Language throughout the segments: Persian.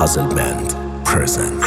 Puzzle Band presents.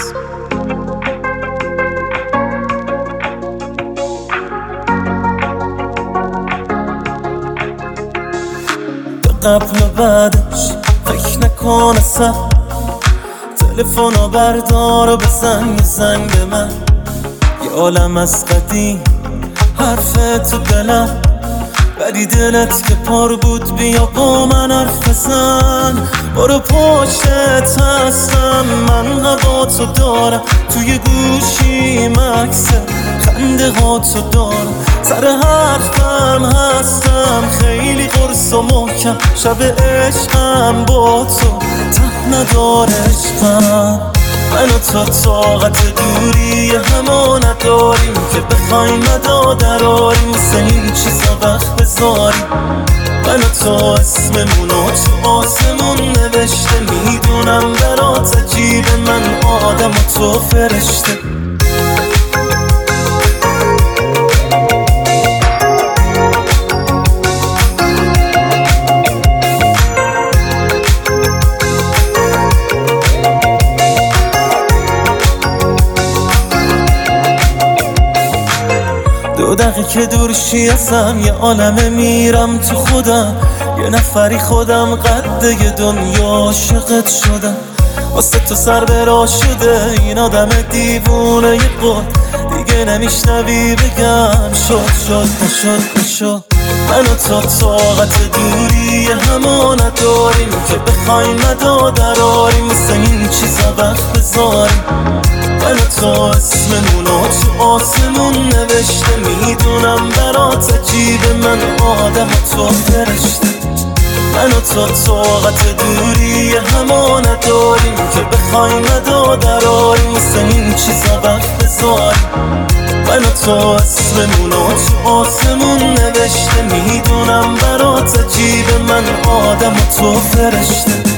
قبل و بعدش فکر نکن اصلا، تلفنو بردار و بزن یه زنگ به من. یه عالم از قدیم حرف تو دلم، ولی دلت که پر بود بیا با من حرف بزن. برو پشتت هستم، من هوا تو دارم، توی گوشی مکسه خنده ها تو دارم، سر حرفم هستم خیلی قرص و محکم. شب عشقم با تو ته نداره عشقم. من و تو طاقت دوری همه نداریم که بخوایم مدادراریم، مثل این چیزا وقت بذاریم. من و تو اسممونو تو آسمون نوشته، میدونم برات عجیبه، من آدم و تو فرشته. دو دقیقه که دورشی ازم یه عالمه میرم تو خودم، یه نفری خودم قده دنیا عاشقت شدم. واسه تو سر برا شده این آدم دیوونه یه قد، دیگه نمیشنوی بگم شد نشد. من و تو طاقت دوری همه نداریم که بخوایم مدادراریم، مثل این چیزا وقت بذاریم. من و تو اسممونو تو آسمون نوشته، میدونم برات عجیبه، من آدم و تو فرشته. من و تو طاقت دوری همه نداریم که بخوایم مدادراریم، مثل این چیزا وقت بذاریم. من و تو اسممونو تو آسمون نوشته، میدونم برات عجیبه، من آدم و تو فرشته.